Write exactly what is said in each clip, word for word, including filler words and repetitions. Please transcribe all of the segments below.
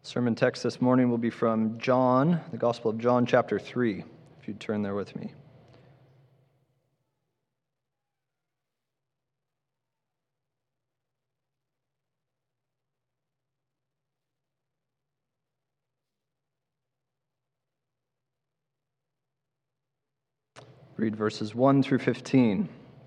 Sermon text this morning will be from John, the Gospel of John, chapter three, if you'd turn there with me. Read verses one through fifteen.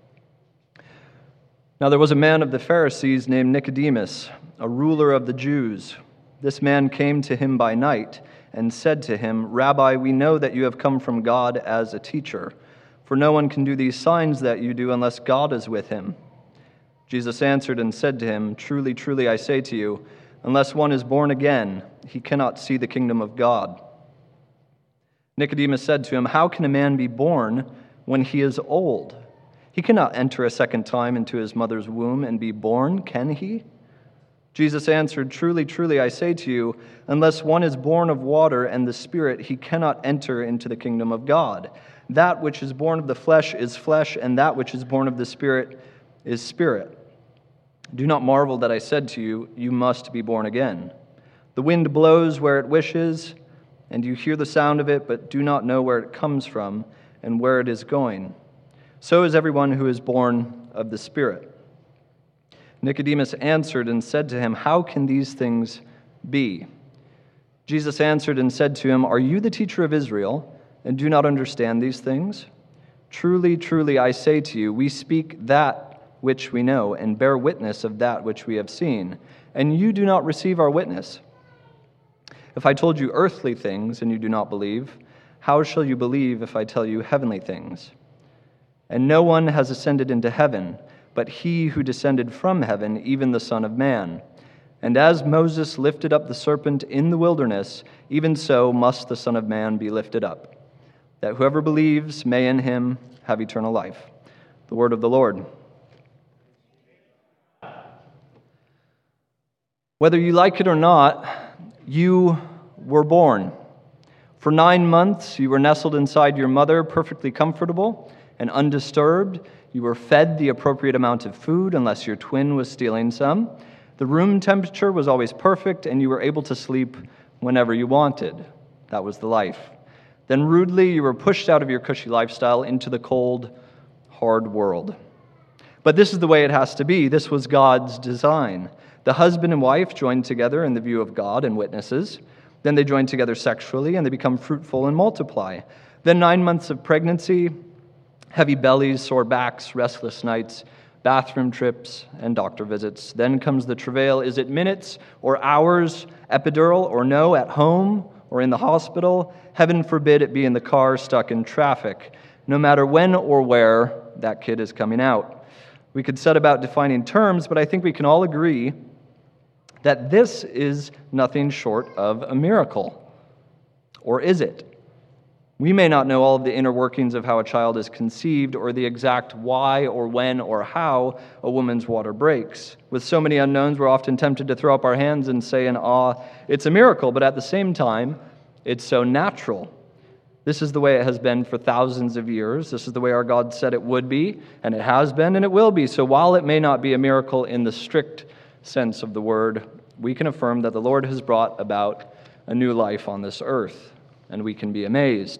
Now there was a man of the Pharisees named Nicodemus, a ruler of the Jews. This man came to him by night and said to him, "Rabbi, we know that you have come from God as a teacher, for no one can do these signs that you do unless God is with him." Jesus answered and said to him, "Truly, truly, I say to you, unless one is born again, he cannot see the kingdom of God." Nicodemus said to him, "How can a man be born when he is old? He cannot enter a second time into his mother's womb and be born, can he?" Jesus answered, "Truly, truly, I say to you, unless one is born of water and the Spirit, he cannot enter into the kingdom of God. That which is born of the flesh is flesh, and that which is born of the Spirit is spirit. Do not marvel that I said to you, you must be born again. The wind blows where it wishes, and you hear the sound of it, but do not know where it comes from and where it is going. So is everyone who is born of the Spirit." Nicodemus answered and said to him, "How can these things be?" Jesus answered and said to him, "Are you the teacher of Israel, and do not understand these things? Truly, truly, I say to you, we speak that which we know, and bear witness of that which we have seen, and you do not receive our witness. If I told you earthly things, and you do not believe, how shall you believe if I tell you heavenly things? And no one has ascended into heaven, but he who descended from heaven, even the Son of Man. And as Moses lifted up the serpent in the wilderness, even so must the Son of Man be lifted up, that whoever believes may in him have eternal life." The word of the Lord. Whether you like it or not, you were born. For nine months you were nestled inside your mother, perfectly comfortable and undisturbed. You were fed the appropriate amount of food, unless your twin was stealing some. The room temperature was always perfect, and you were able to sleep whenever you wanted. That was the life. Then rudely you were pushed out of your cushy lifestyle into the cold, hard world. But this is the way it has to be. This was God's design. The husband and wife joined together in the view of God and witnesses. Then they join together sexually, and they become fruitful and multiply. Then nine months of pregnancy, heavy bellies, sore backs, restless nights, bathroom trips, and doctor visits. Then comes the travail. Is it minutes or hours, epidural or no, at home or in the hospital? Heaven forbid it be in the car stuck in traffic. No matter when or where, that kid is coming out. We could set about defining terms, but I think we can all agree that this is nothing short of a miracle. Or is it? We may not know all of the inner workings of how a child is conceived or the exact why or when or how a woman's water breaks. With so many unknowns, we're often tempted to throw up our hands and say in awe, it's a miracle, but at the same time, it's so natural. This is the way it has been for thousands of years. This is the way our God said it would be, and it has been, and it will be. So while it may not be a miracle in the strict sense of the word, we can affirm that the Lord has brought about a new life on this earth, and we can be amazed.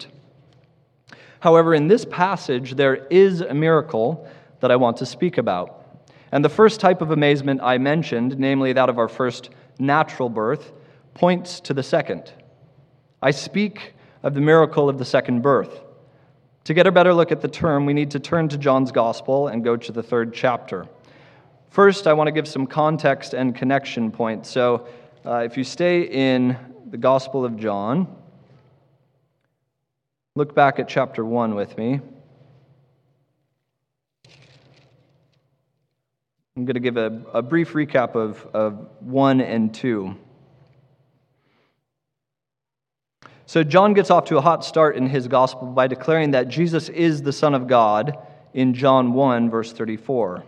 However, in this passage, there is a miracle that I want to speak about. And the first type of amazement I mentioned, namely that of our first natural birth, points to the second. I speak of the miracle of the second birth. To get a better look at the term, we need to turn to John's Gospel and go to the third chapter. First, I want to give some context and connection points. So uh, if you stay in the Gospel of John, look back at chapter one with me. I'm going to give a, a brief recap of, of one and two. So John gets off to a hot start in his gospel by declaring that Jesus is the Son of God in John one, verse thirty-four.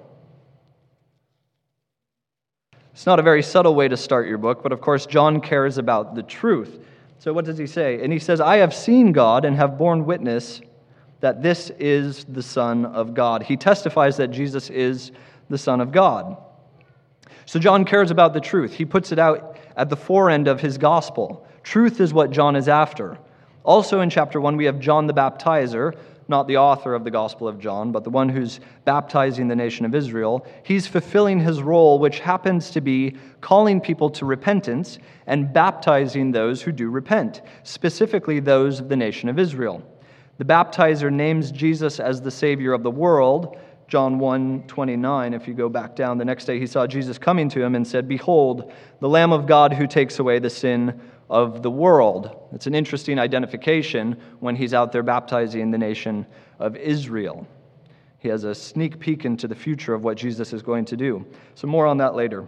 It's not a very subtle way to start your book, but of course John cares about the truth. So what does he say? And he says, "I have seen God and have borne witness that this is the Son of God." He testifies that Jesus is the Son of God. So John cares about the truth. He puts it out at the fore end of his gospel. Truth is what John is after. Also in chapter one, we have John the Baptizer, not the author of the Gospel of John, but the one who's baptizing the nation of Israel. He's fulfilling his role, which happens to be calling people to repentance and baptizing those who do repent, specifically those of the nation of Israel. The baptizer names Jesus as the Savior of the world. John one twenty-nine, if you go back down, the next day he saw Jesus coming to him and said, "Behold, the Lamb of God who takes away the sin of the world." It's an interesting identification when he's out there baptizing the nation of Israel. He has a sneak peek into the future of what Jesus is going to do. So more on that later.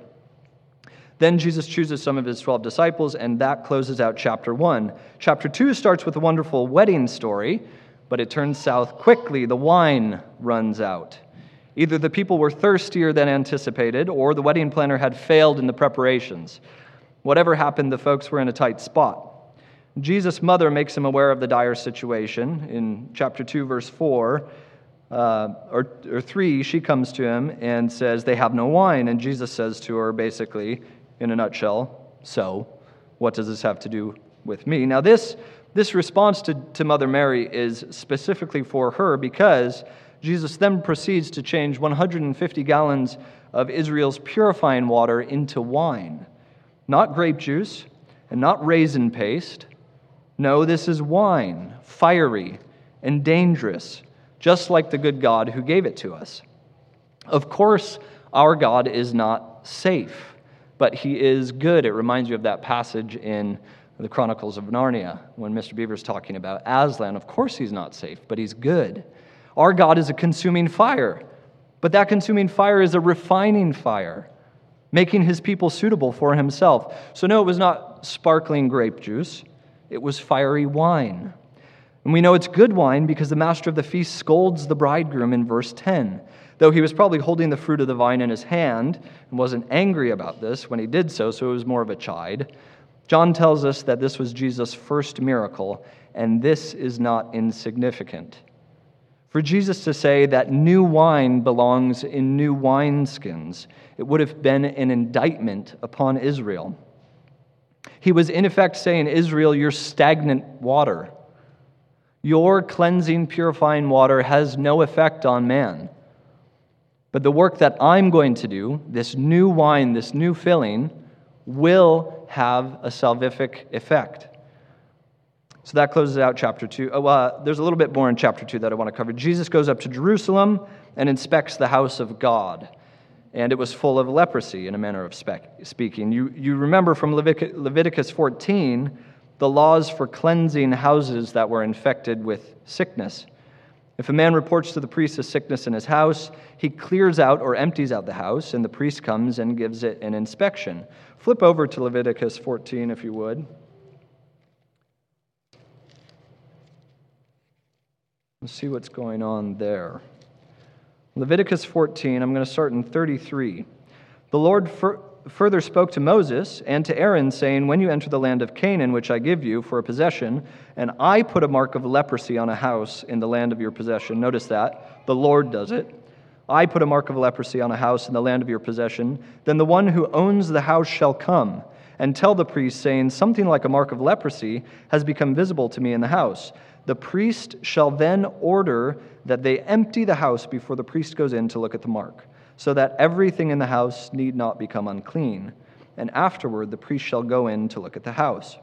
Then Jesus chooses some of his twelve disciples, and that closes out chapter one. Chapter two starts with a wonderful wedding story, but it turns south quickly. The wine runs out. Either the people were thirstier than anticipated, or the wedding planner had failed in the preparations. Whatever happened, the folks were in a tight spot. Jesus' mother makes him aware of the dire situation. In chapter two, verse four, uh, or, or three, she comes to him and says, "They have no wine." And Jesus says to her, basically, in a nutshell, "So, what does this have to do with me?" Now, this, this response to, to Mother Mary is specifically for her, because Jesus then proceeds to change one hundred fifty gallons of Israel's purifying water into wine. Not grape juice and not raisin paste. No, this is wine, fiery and dangerous, just like the good God who gave it to us. Of course, our God is not safe, but he is good. It reminds you of that passage in the Chronicles of Narnia when Mister Beaver's talking about Aslan. Of course he's not safe, but he's good. Our God is a consuming fire, but that consuming fire is a refining fire, making his people suitable for himself. So no, it was not sparkling grape juice. It was fiery wine. And we know it's good wine because the master of the feast scolds the bridegroom in verse ten. Though he was probably holding the fruit of the vine in his hand and wasn't angry about this when he did so, so it was more of a chide. John tells us that this was Jesus' first miracle, and this is not insignificant. For Jesus to say that new wine belongs in new wineskins, it would have been an indictment upon Israel. He was in effect saying, "Israel, you're stagnant water. Your cleansing, purifying water has no effect on man. But the work that I'm going to do, this new wine, this new filling, will have a salvific effect." So that closes out chapter two. Oh, uh, there's a little bit more in chapter two that I want to cover. Jesus goes up to Jerusalem and inspects the house of God. And it was full of leprosy, in a manner of spec- speaking. You, you remember from Levitic- Leviticus fourteen, the laws for cleansing houses that were infected with sickness. If a man reports to the priest a sickness in his house, he clears out or empties out the house, and the priest comes and gives it an inspection. Flip over to Leviticus fourteen, if you would. Let's see what's going on there. Leviticus fourteen, I'm going to start in thirty-three. The Lord fur- further spoke to Moses and to Aaron, saying, "When you enter the land of Canaan, which I give you for a possession, and I put a mark of leprosy on a house in the land of your possession." Notice that. The Lord does it. "I put a mark of leprosy on a house in the land of your possession. Then the one who owns the house shall come and tell the priest, saying, 'Something like a mark of leprosy has become visible to me in the house.' The priest shall then order that they empty the house before the priest goes in to look at the mark, so that everything in the house need not become unclean. And afterward the priest shall go in to look at the house."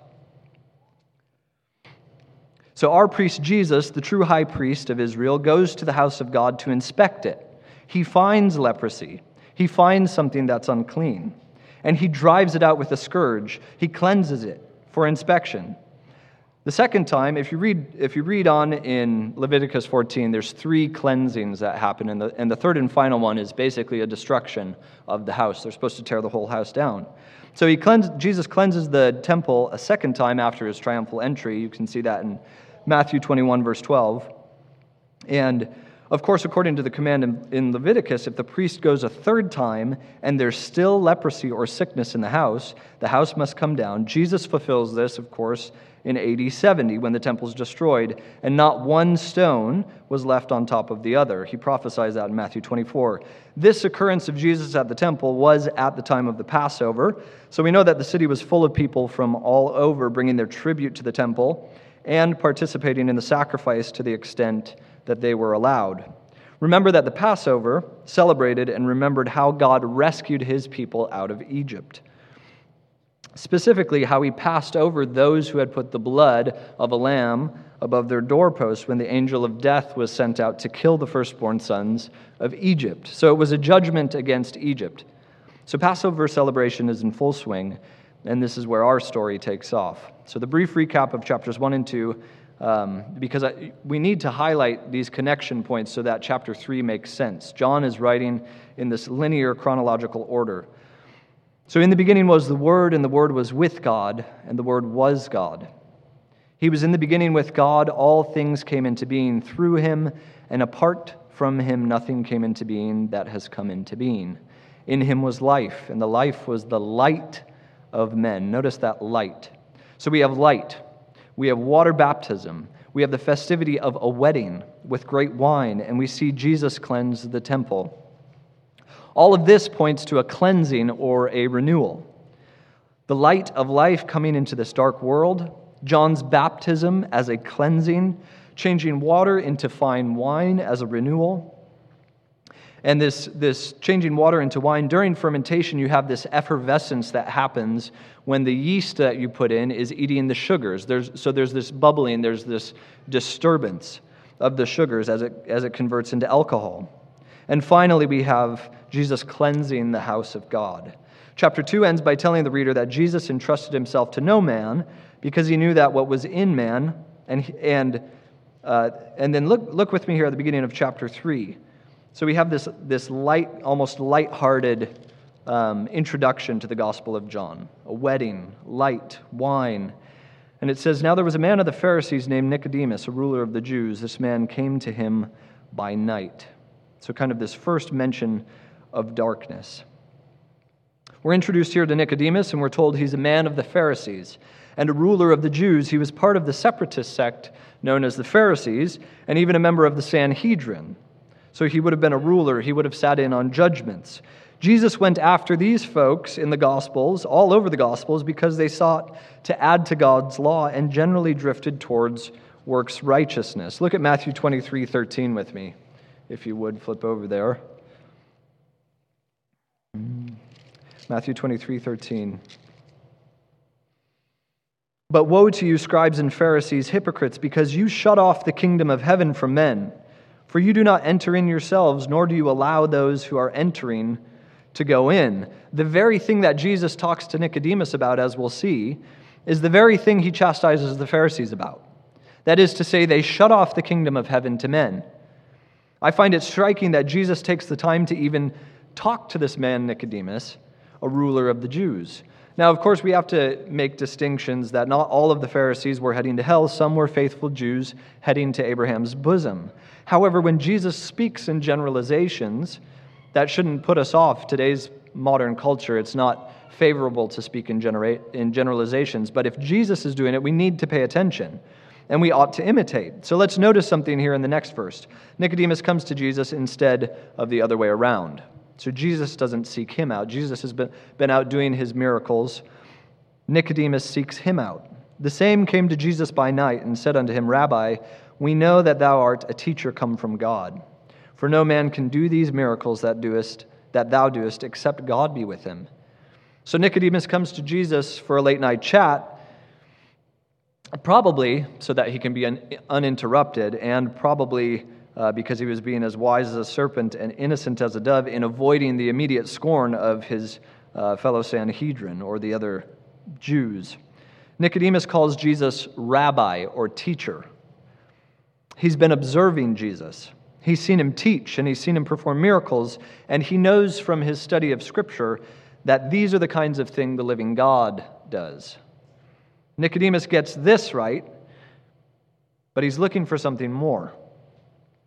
So our priest Jesus, the true high priest of Israel, goes to the house of God to inspect it. He finds leprosy. He finds something that's unclean. And he drives it out with a scourge. He cleanses it for inspection. The second time, if you read if you read on in Leviticus fourteen, there's three cleansings that happen, and the, and the third and final one is basically a destruction of the house. They're supposed to tear the whole house down. So he cleans, Jesus cleanses the temple a second time after his triumphal entry. You can see that in Matthew twenty-one, verse twelve. And Of course, according to the command in, in Leviticus, if the priest goes a third time and there's still leprosy or sickness in the house, the house must come down. Jesus fulfills this, of course, in A D seventy when the temple is destroyed, and not one stone was left on top of the other. He prophesies that in Matthew twenty-four. This occurrence of Jesus at the temple was at the time of the Passover, so we know that the city was full of people from all over bringing their tribute to the temple and participating in the sacrifice to the extent that they were allowed. Remember that the Passover celebrated and remembered how God rescued his people out of Egypt. Specifically, how he passed over those who had put the blood of a lamb above their doorposts when the angel of death was sent out to kill the firstborn sons of Egypt. So it was a judgment against Egypt. So Passover celebration is in full swing, and this is where our story takes off. So the brief recap of chapters one and two, um, because I, we need to highlight these connection points so that chapter three makes sense. John is writing in this linear chronological order. So in the beginning was the Word, and the Word was with God, and the Word was God. He was in the beginning with God. All things came into being through him, and apart from him nothing came into being that has come into being. In him was life, and the life was the light of men. Notice that light. So we have light. We have water baptism. We have the festivity of a wedding with great wine, and we see Jesus cleanse the temple. All of this points to a cleansing or a renewal. The light of life coming into this dark world, John's baptism as a cleansing, changing water into fine wine as a renewal. And this, this changing water into wine, during fermentation, you have this effervescence that happens when the yeast that you put in is eating the sugars. There's, so there's this bubbling, there's this disturbance of the sugars as it, as it converts into alcohol. And finally, we have Jesus cleansing the house of God. Chapter two ends by telling the reader that Jesus entrusted himself to no man because he knew that what was in man, and and uh, and then look look with me here at the beginning of chapter three. So we have this this light, almost lighthearted um, introduction to the Gospel of John. A wedding, light, wine. And it says, "Now there was a man of the Pharisees named Nicodemus, a ruler of the Jews. This man came to him by night." So kind of this first mention of darkness. We're introduced here to Nicodemus, and we're told he's a man of the Pharisees and a ruler of the Jews. He was part of the separatist sect known as the Pharisees, and even a member of the Sanhedrin. So he would have been a ruler. He would have sat in on judgments. Jesus went after these folks in the Gospels, all over the Gospels, because they sought to add to God's law and generally drifted towards works righteousness. Look at Matthew twenty-three thirteen with me. If you would, flip over there. Matthew twenty-three thirteen. "But woe to you, scribes and Pharisees, hypocrites, because you shut off the kingdom of heaven from men. For you do not enter in yourselves, nor do you allow those who are entering to go in." The very thing that Jesus talks to Nicodemus about, as we'll see, is the very thing he chastises the Pharisees about. That is to say, they shut off the kingdom of heaven to men. I find it striking that Jesus takes the time to even talk to this man, Nicodemus, a ruler of the Jews. Now, of course, we have to make distinctions that not all of the Pharisees were heading to hell. Some were faithful Jews heading to Abraham's bosom. However, when Jesus speaks in generalizations, that shouldn't put us off. Today's modern culture, it's not favorable to speak in, genera- in generalizations. But if Jesus is doing it, we need to pay attention. And we ought to imitate. So let's notice something here in the next verse. Nicodemus comes to Jesus instead of the other way around. So Jesus doesn't seek him out. Jesus has been, been out doing his miracles. Nicodemus seeks him out. "The same came to Jesus by night and said unto him, Rabbi, we know that thou art a teacher come from God. For no man can do these miracles that doest, that thou doest, except God be with him." So Nicodemus comes to Jesus for a late night chat, probably so that he can be un- uninterrupted, and probably uh, because he was being as wise as a serpent and innocent as a dove in avoiding the immediate scorn of his uh, fellow Sanhedrin or the other Jews. Nicodemus calls Jesus rabbi or teacher. He's been observing Jesus. He's seen him teach, and he's seen him perform miracles, and he knows from his study of Scripture that these are the kinds of things the living God does. Nicodemus gets this right, but he's looking for something more.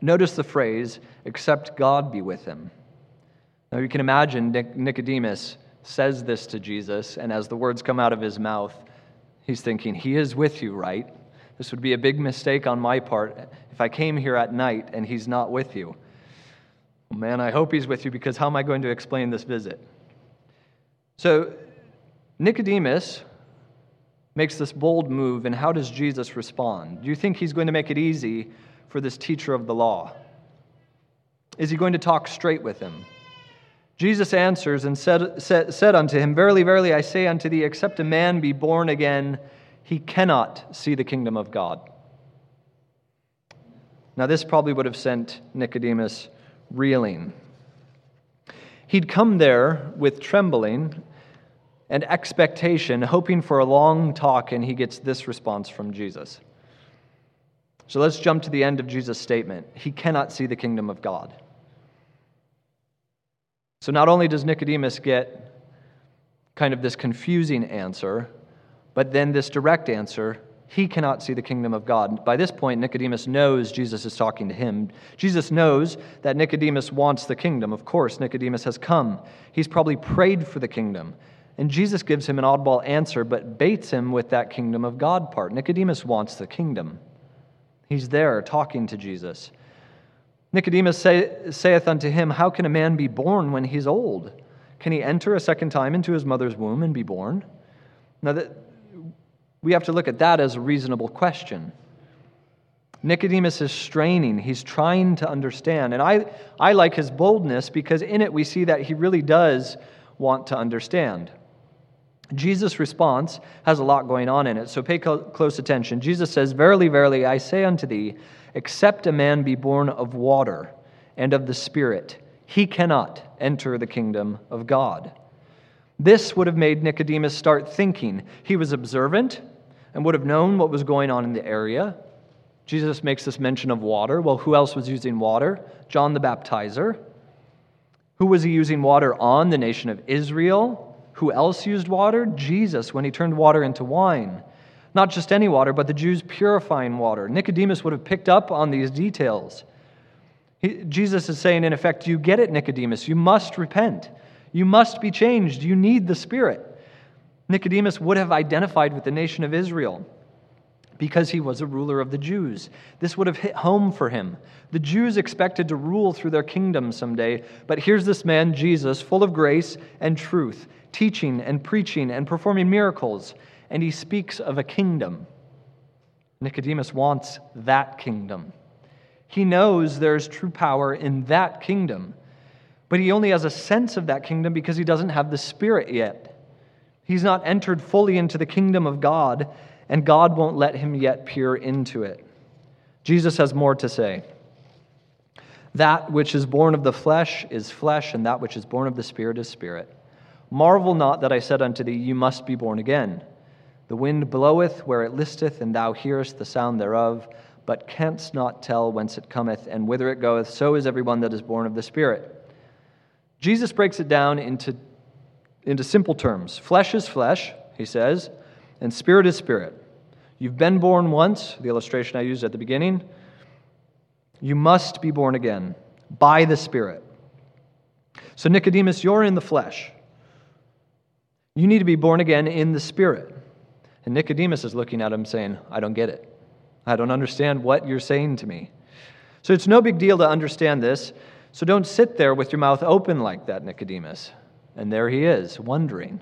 Notice the phrase, except God be with him. Now you can imagine Nic- Nicodemus says this to Jesus, and as the words come out of his mouth, he's thinking, he is with you, right? This would be a big mistake on my part if I came here at night and he's not with you. Well, man, I hope he's with you, because how am I going to explain this visit? So Nicodemus makes this bold move, and how does Jesus respond? Do you think he's going to make it easy for this teacher of the law? Is he going to talk straight with him? Jesus answers and said, said, said unto him, Verily, verily, I say unto thee, except a man be born again, he cannot see the kingdom of God. Now this probably would have sent Nicodemus reeling. He'd come there with trembling and expectation, hoping for a long talk, and he gets this response from Jesus. So let's jump to the end of Jesus' statement. He cannot see the kingdom of God. So not only does Nicodemus get kind of this confusing answer, but then this direct answer, he cannot see the kingdom of God. By this point, Nicodemus knows Jesus is talking to him. Jesus knows that Nicodemus wants the kingdom. Of course, Nicodemus has come. He's probably prayed for the kingdom. And Jesus gives him an oddball answer, but baits him with that kingdom of God part. Nicodemus wants the kingdom. He's there talking to Jesus. Nicodemus say, saith unto him, How can a man be born when he's old? Can he enter a second time into his mother's womb and be born? Now, that, we have to look at that as a reasonable question. Nicodemus is straining. He's trying to understand. And I, I like his boldness, because in it we see that he really does want to understand. Jesus' response has a lot going on in it, so pay close attention. Jesus says, Verily, verily, I say unto thee, except a man be born of water and of the Spirit, he cannot enter the kingdom of God. This would have made Nicodemus start thinking. He was observant and would have known what was going on in the area. Jesus makes this mention of water. Well, who else was using water? John the Baptizer. Who was he using water on? The nation of Israel. Who else used water? Jesus, when he turned water into wine. Not just any water, but the Jews purifying water. Nicodemus would have picked up on these details. He, Jesus is saying, in effect, you get it, Nicodemus. You must repent. You must be changed. You need the Spirit. Nicodemus would have identified with the nation of Israel because he was a ruler of the Jews. This would have hit home for him. The Jews expected to rule through their kingdom someday, but here's this man, Jesus, full of grace and truth, teaching and preaching and performing miracles, and he speaks of a kingdom. Nicodemus wants that kingdom. He knows there's true power in that kingdom, but he only has a sense of that kingdom because he doesn't have the Spirit yet. He's not entered fully into the kingdom of God, and God won't let him yet peer into it. Jesus has more to say. That which is born of the flesh is flesh, and that which is born of the Spirit is spirit. Marvel not that I said unto thee, You must be born again. The wind bloweth where it listeth, and thou hearest the sound thereof, but canst not tell whence it cometh, and whither it goeth. So is everyone that is born of the Spirit. Jesus breaks it down into, into simple terms. Flesh is flesh, he says, and spirit is spirit. You've been born once, the illustration I used at the beginning. You must be born again by the Spirit. So Nicodemus, you're in the flesh. You need to be born again in the Spirit. And Nicodemus is looking at him saying, I don't get it. I don't understand what you're saying to me. So it's no big deal to understand this. So don't sit there with your mouth open like that, Nicodemus. And there he is, wondering.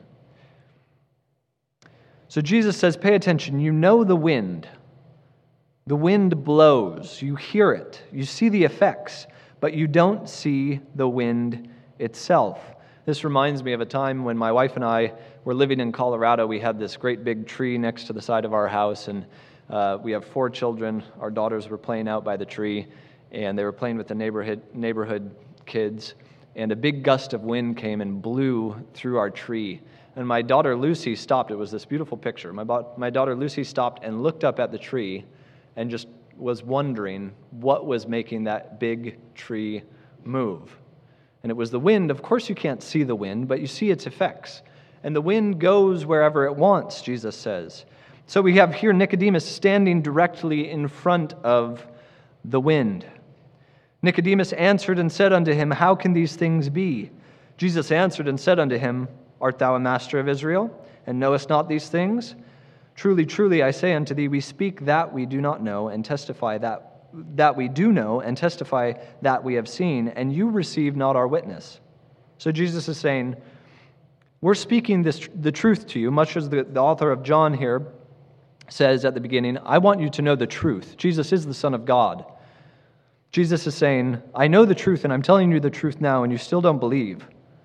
So Jesus says, pay attention. You know the wind. The wind blows. You hear it. You see the effects, but you don't see the wind itself. This reminds me of a time when my wife and I were living in Colorado. We had this great big tree next to the side of our house, and uh, we have four children. Our daughters were playing out by the tree, and they were playing with the neighborhood neighborhood kids, and a big gust of wind came and blew through our tree. And my daughter Lucy stopped. It was this beautiful picture. My, my daughter Lucy stopped and looked up at the tree and just was wondering what was making that big tree move. And it was the wind. Of course you can't see the wind, but you see its effects. And the wind goes wherever it wants, Jesus says. So we have here Nicodemus standing directly in front of the wind. Nicodemus answered and said unto him, How can these things be? Jesus answered and said unto him, Art thou a master of Israel, and knowest not these things? Truly, truly, I say unto thee, we speak that we do not know, and testify that that we do know, and testify that we have seen, and you receive not our witness. So Jesus is saying, we're speaking this, the truth to you, much as the, the author of John here says at the beginning, I want you to know the truth. Jesus is the Son of God. Jesus is saying, I know the truth, and I'm telling you the truth now, and you still don't believe.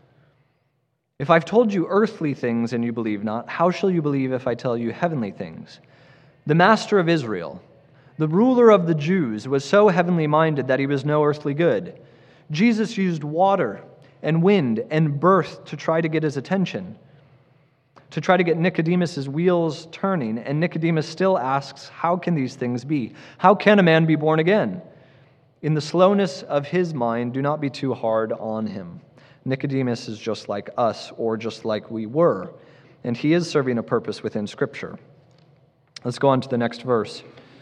If I've told you earthly things and you believe not, how shall you believe if I tell you heavenly things? The master of Israel, the ruler of the Jews, was so heavenly minded that he was no earthly good. Jesus used water and wind and birth to try to get his attention, to try to get Nicodemus' wheels turning, and Nicodemus still asks, how can these things be? How can a man be born again? In the slowness of his mind, do not be too hard on him. Nicodemus is just like us, or just like we were, and he is serving a purpose within Scripture. Let's go on to the next verse.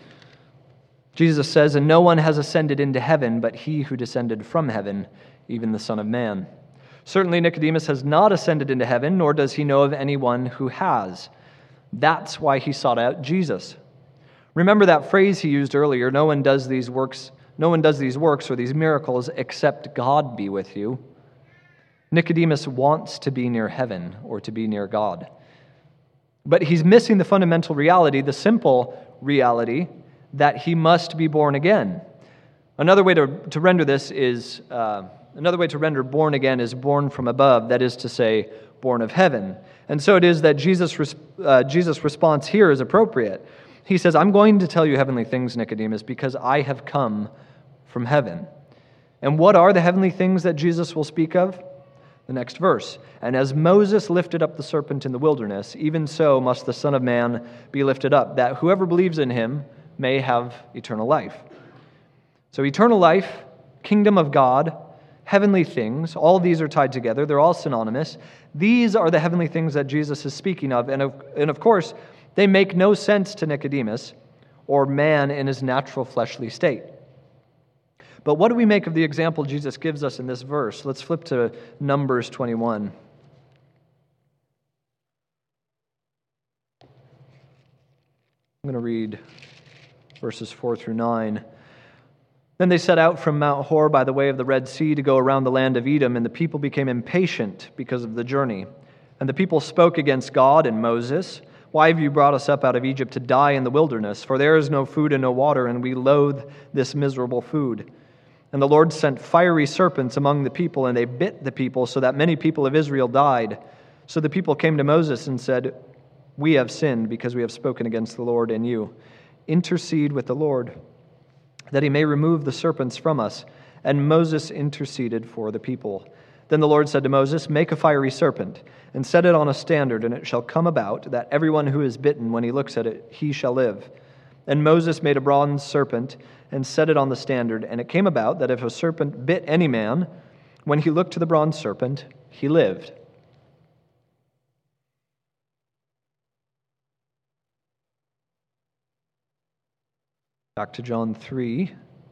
Jesus says, And no one has ascended into heaven but he who descended from heaven, even the Son of Man. Certainly Nicodemus has not ascended into heaven, nor does he know of anyone who has. That's why he sought out Jesus. Remember that phrase he used earlier, no one does these works, no one does these works or these miracles except God be with you. Nicodemus wants to be near heaven or to be near God. But he's missing the fundamental reality, the simple reality, that he must be born again. Another way to, to render this is, uh, another way to render born again is born from above, that is to say, born of heaven. And so it is that Jesus' uh, Jesus' response here is appropriate. He says, I'm going to tell you heavenly things, Nicodemus, because I have come from heaven. And what are the heavenly things that Jesus will speak of? The next verse. And as Moses lifted up the serpent in the wilderness, even so must the Son of Man be lifted up, that whoever believes in him may have eternal life. So eternal life, kingdom of God, heavenly things, all these are tied together. They're all synonymous. These are the heavenly things that Jesus is speaking of. And of, and of course, they make no sense to Nicodemus or man in his natural fleshly state. But what do we make of the example Jesus gives us in this verse? Let's flip to Numbers twenty-one. I'm going to read verses four through nine. Then they set out from Mount Hor by the way of the Red Sea to go around the land of Edom, and the people became impatient because of the journey. And the people spoke against God and Moses, Why have you brought us up out of Egypt to die in the wilderness? For there is no food and no water, and we loathe this miserable food. And the Lord sent fiery serpents among the people, and they bit the people, so that many people of Israel died. So the people came to Moses and said, We have sinned because we have spoken against the Lord and you. Intercede with the Lord, that he may remove the serpents from us. And Moses interceded for the people. Then the Lord said to Moses, Make a fiery serpent, and set it on a standard, and it shall come about that everyone who is bitten, when he looks at it, he shall live. And Moses made a bronze serpent, and set it on the standard. And it came about that if a serpent bit any man, when he looked to the bronze serpent, he lived. Back to John three.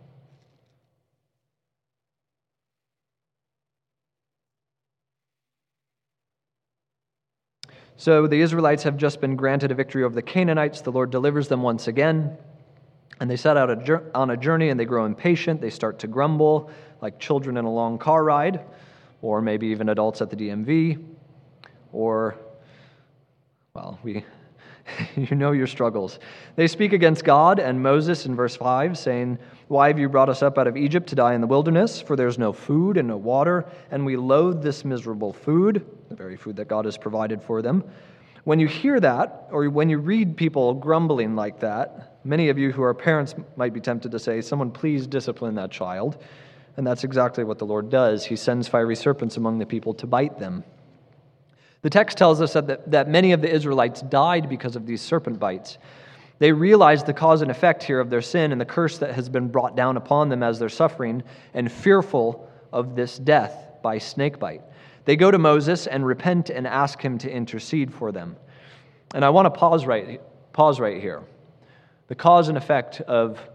So the Israelites have just been granted a victory over the Canaanites. The Lord delivers them once again. And they set out on a journey, and they grow impatient. They start to grumble like children in a long car ride, or maybe even adults at the D M V, or, well, we... you know your struggles. They speak against God and Moses in verse five, saying, Why have you brought us up out of Egypt to die in the wilderness? For there's no food and no water, and we loathe this miserable food, the very food that God has provided for them. When you hear that, or when you read people grumbling like that, many of you who are parents might be tempted to say, Someone please discipline that child. And that's exactly what the Lord does. He sends fiery serpents among the people to bite them. The text tells us that, that many of the Israelites died because of these serpent bites. They realized the cause and effect here of their sin and the curse that has been brought down upon them as they're suffering, and fearful of this death by snake bite. They go to Moses and repent and ask him to intercede for them. And I want to pause right, pause right here. The cause and effect of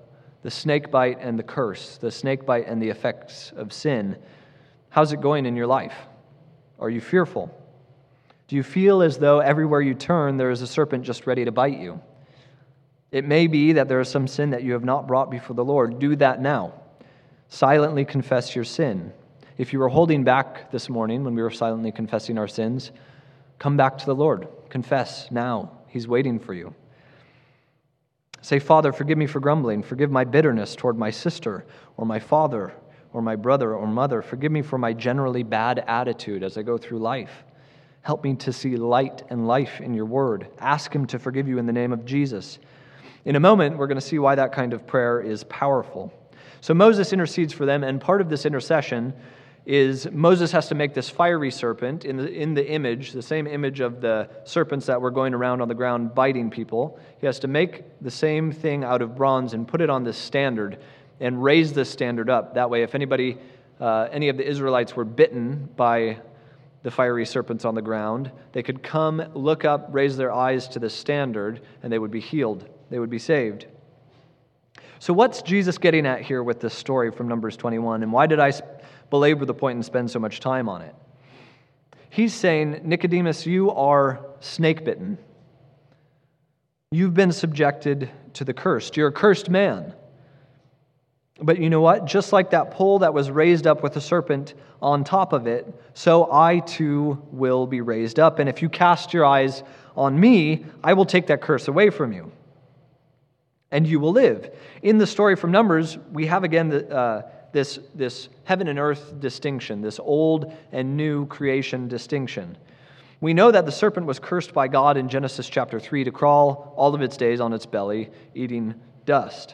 the snake bite and the curse, the snake bite and the effects of sin. How's it going in your life? Are you fearful? Do you feel as though everywhere you turn there is a serpent just ready to bite you? It may be that there is some sin that you have not brought before the Lord. Do that now. Silently confess your sin. If you were holding back this morning when we were silently confessing our sins, come back to the Lord. Confess now. He's waiting for you. Say, Father, forgive me for grumbling. Forgive my bitterness toward my sister or my father or my brother or mother. Forgive me for my generally bad attitude as I go through life. Help me to see light and life in your word. Ask him to forgive you in the name of Jesus. In a moment, we're going to see why that kind of prayer is powerful. So Moses intercedes for them, and part of this intercession is Moses has to make this fiery serpent in the, in the image, the same image of the serpents that were going around on the ground biting people. He has to make the same thing out of bronze and put it on this standard and raise this standard up. That way, if anybody, uh, any of the Israelites were bitten by the fiery serpents on the ground, they could come, look up, raise their eyes to the standard, and they would be healed. They would be saved. So what's Jesus getting at here with this story from Numbers twenty-one, and why did I belabor the point and spend so much time on it? He's saying, Nicodemus, you are snake-bitten. You've been subjected to the cursed. You're a cursed man. But you know what? Just like that pole that was raised up with a serpent on top of it, so I too will be raised up. And if you cast your eyes on me, I will take that curse away from you, and you will live. In the story from Numbers, we have again the, uh, this, this heaven and earth distinction, this old and new creation distinction. We know that the serpent was cursed by God in Genesis chapter three to crawl all of its days on its belly, eating dust.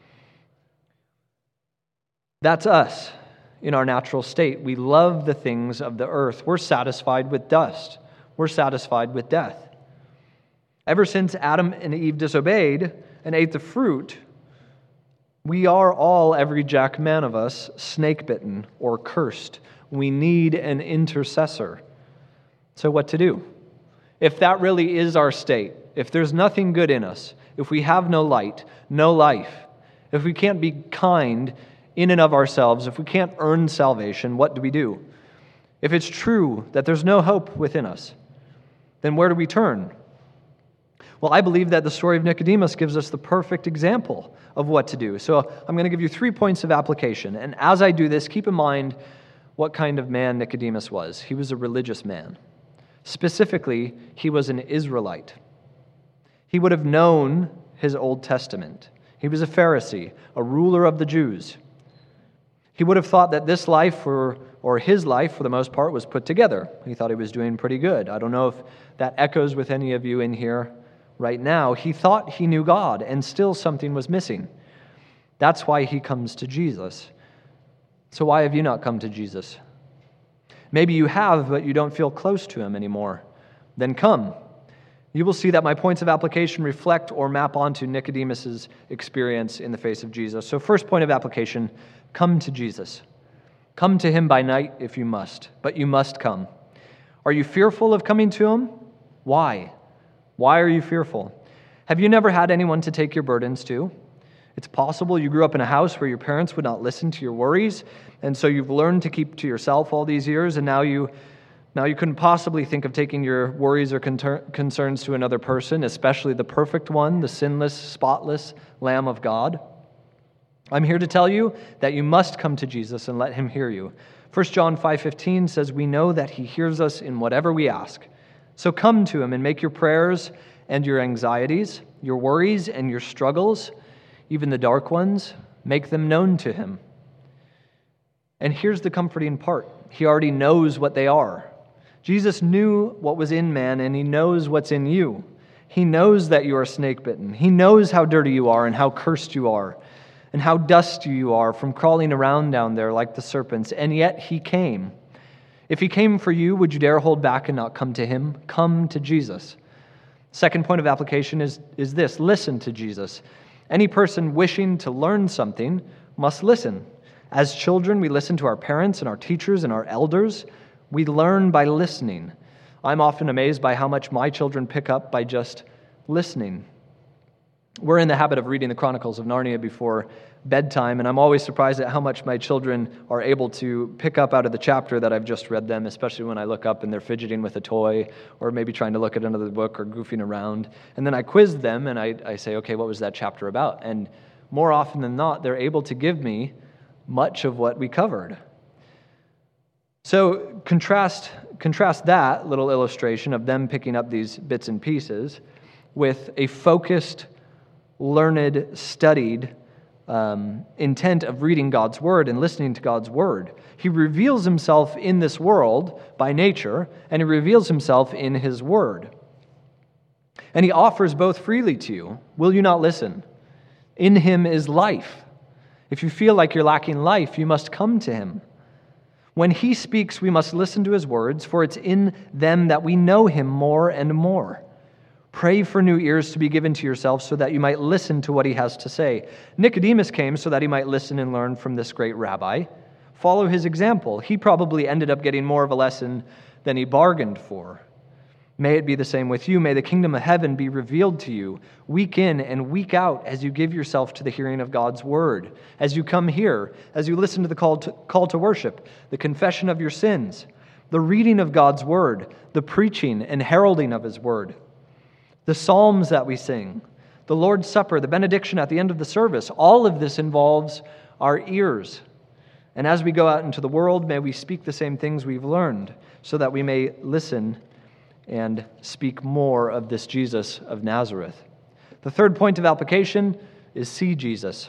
That's us in our natural state. We love the things of the earth. We're satisfied with dust. We're satisfied with death. Ever since Adam and Eve disobeyed and ate the fruit, we are all, every jack man of us, snake-bitten or cursed. We need an intercessor. So what to do? If that really is our state, if there's nothing good in us, if we have no light, no life, if we can't be kind in and of ourselves, if we can't earn salvation, what do we do? If it's true that there's no hope within us, then where do we turn? Well, I believe that the story of Nicodemus gives us the perfect example of what to do. So I'm going to give you three points of application. And as I do this, keep in mind what kind of man Nicodemus was. He was a religious man. Specifically, he was an Israelite. He would have known his Old Testament. He was a Pharisee, a ruler of the Jews. He would have thought that this life, or, or his life for the most part, was put together. He thought he was doing pretty good. I don't know if that echoes with any of you in here right now. He thought he knew God, and still something was missing. That's why he comes to Jesus. So why have you not come to Jesus? Maybe you have, but you don't feel close to him anymore. Then come. You will see that my points of application reflect or map onto Nicodemus's experience in the face of Jesus. So first point of application, come to Jesus. Come to him by night if you must, but you must come. Are you fearful of coming to him? Why? Why are you fearful? Have you never had anyone to take your burdens to? It's possible you grew up in a house where your parents would not listen to your worries, and so you've learned to keep to yourself all these years, and now you now you couldn't possibly think of taking your worries or concerns to another person, especially the perfect one, the sinless, spotless Lamb of God. I'm here to tell you that you must come to Jesus and let him hear you. First John five fifteen says, we know that he hears us in whatever we ask. So come to him and make your prayers and your anxieties, your worries and your struggles, even the dark ones, make them known to him. And here's the comforting part. He already knows what they are. Jesus knew what was in man, and he knows what's in you. He knows that you are snake-bitten. He knows how dirty you are and how cursed you are and how dusty you are from crawling around down there like the serpents, and yet he came. If he came for you, would you dare hold back and not come to him? Come to Jesus. Second point of application is, is this. Listen to Jesus. Any person wishing to learn something must listen. As children, we listen to our parents and our teachers and our elders. We learn by listening. I'm often amazed by how much my children pick up by just listening. We're in the habit of reading the Chronicles of Narnia before bedtime, and I'm always surprised at how much my children are able to pick up out of the chapter that I've just read them, especially when I look up and they're fidgeting with a toy or maybe trying to look at another book or goofing around. And then I quiz them and I, I say, okay, what was that chapter about? And more often than not, they're able to give me much of what we covered. So contrast, contrast that little illustration of them picking up these bits and pieces with a focused, learned, studied um, intent of reading God's Word and listening to God's Word. He reveals himself in this world by nature, and he reveals himself in his Word. And he offers both freely to you. Will you not listen? In him is life. If you feel like you're lacking life, you must come to him. When he speaks, we must listen to his words, for it's in them that we know him more and more. Pray for new ears to be given to yourself so that you might listen to what he has to say. Nicodemus came so that he might listen and learn from this great rabbi. Follow his example. He probably ended up getting more of a lesson than he bargained for. May it be the same with you. May the kingdom of heaven be revealed to you week in and week out as you give yourself to the hearing of God's word, as you come here, as you listen to the call to, call to worship, the confession of your sins, the reading of God's word, the preaching and heralding of his word, the psalms that we sing, the Lord's Supper, the benediction at the end of the service. All of this involves our ears. And as we go out into the world, may we speak the same things we've learned so that we may listen and speak more of this Jesus of Nazareth. The third point of application is see Jesus.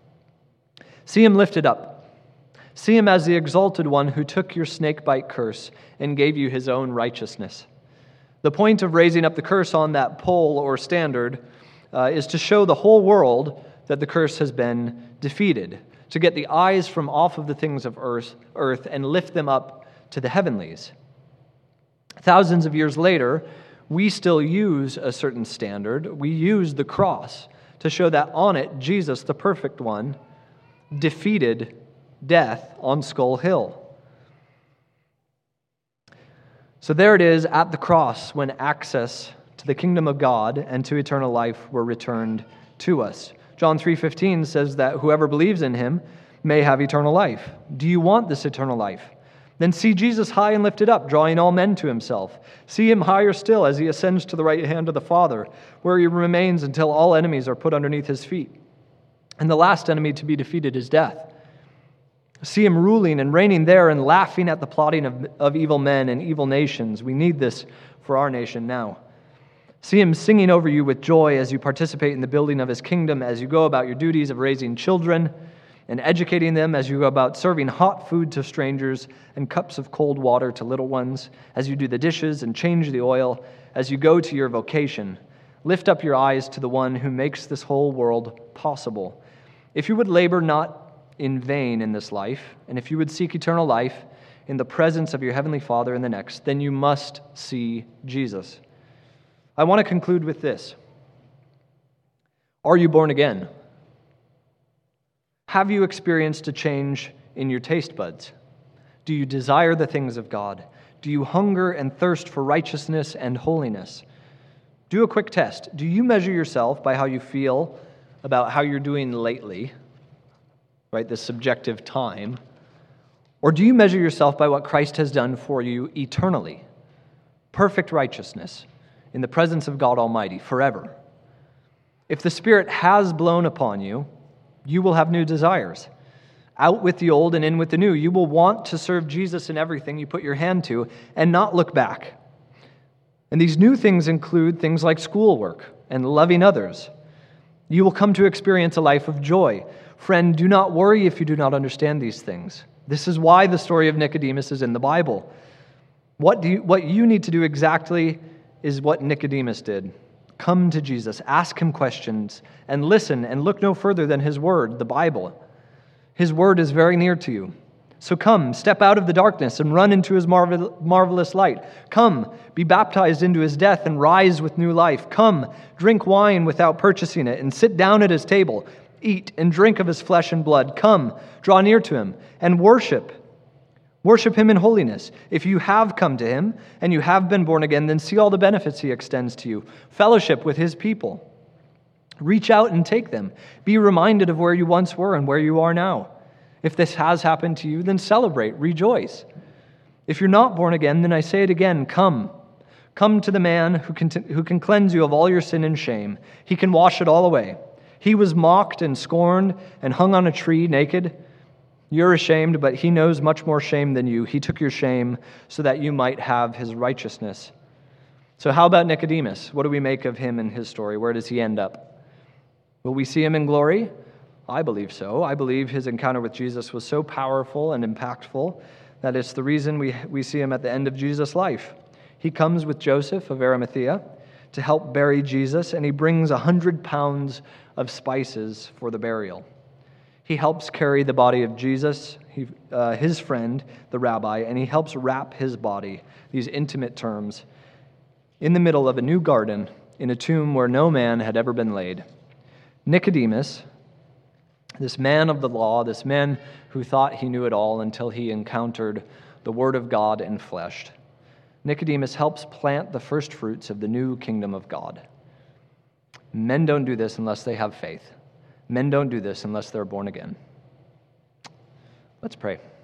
See him lifted up. See him as the exalted one who took your snakebite curse and gave you his own righteousness. The point of raising up the curse on that pole or standard uh, is to show the whole world that the curse has been defeated, to get the eyes from off of the things of earth, earth and lift them up to the heavenlies. Thousands of years later, we still use a certain standard. We use the cross to show that on it, Jesus, the perfect one, defeated death on Skull Hill. So there it is at the cross when access to the kingdom of God and to eternal life were returned to us. John three fifteen says that whoever believes in him may have eternal life. Do you want this eternal life? Then see Jesus high and lifted up, drawing all men to himself. See him higher still as he ascends to the right hand of the Father, where he remains until all enemies are put underneath his feet. And the last enemy to be defeated is death. See him ruling and reigning there and laughing at the plotting of, of evil men and evil nations. We need this for our nation now. See him singing over you with joy as you participate in the building of his kingdom, as you go about your duties of raising children and educating them, as you go about serving hot food to strangers and cups of cold water to little ones, as you do the dishes and change the oil, as you go to your vocation. Lift up your eyes to the one who makes this whole world possible. If you would labor not in vain in this life, and if you would seek eternal life in the presence of your heavenly Father in the next, then you must see Jesus. I want to conclude with this. Are you born again? Have you experienced a change in your taste buds? Do you desire the things of God? Do you hunger and thirst for righteousness and holiness? Do a quick test. Do you measure yourself by how you feel about how you're doing lately? Right, this subjective time? Or do you measure yourself by what Christ has done for you eternally? Perfect righteousness in the presence of God Almighty forever. If the Spirit has blown upon you, you will have new desires. Out with the old and in with the new. You will want to serve Jesus in everything you put your hand to and not look back. And these new things include things like schoolwork and loving others. You will come to experience a life of joy. Friend, do not worry if you do not understand these things. This is why the story of Nicodemus is in the Bible. What do you, what you need to do exactly is what Nicodemus did. Come to Jesus, ask him questions, and listen and look no further than his word, the Bible. His word is very near to you. So come, step out of the darkness and run into his marvel, marvelous light. Come, be baptized into his death and rise with new life. Come, drink wine without purchasing it and sit down at his table. Eat and drink of his flesh and blood. Come, draw near to him and worship. Worship him in holiness. If you have come to him and you have been born again, then see all the benefits he extends to you. Fellowship with his people. Reach out and take them. Be reminded of where you once were and where you are now. If this has happened to you, then celebrate, rejoice. If you're not born again, then I say it again, come. Come to the man who can, who can cleanse you of all your sin and shame. He can wash it all away. He was mocked and scorned and hung on a tree naked. You're ashamed, but he knows much more shame than you. He took your shame so that you might have his righteousness. So how about Nicodemus? What do we make of him and his story? Where does he end up? Will we see him in glory? I believe so. I believe his encounter with Jesus was so powerful and impactful that it's the reason we, we see him at the end of Jesus' life. He comes with Joseph of Arimathea to help bury Jesus, and he brings a hundred pounds of spices for the burial. He helps carry the body of Jesus, he, uh, his friend, the rabbi, and he helps wrap his body, these intimate terms, in the middle of a new garden, in a tomb where no man had ever been laid. Nicodemus, this man of the law, this man who thought he knew it all until he encountered the Word of God in flesh, Nicodemus helps plant the first fruits of the new kingdom of God. Men don't do this unless they have faith. Men don't do this unless they're born again. Let's pray.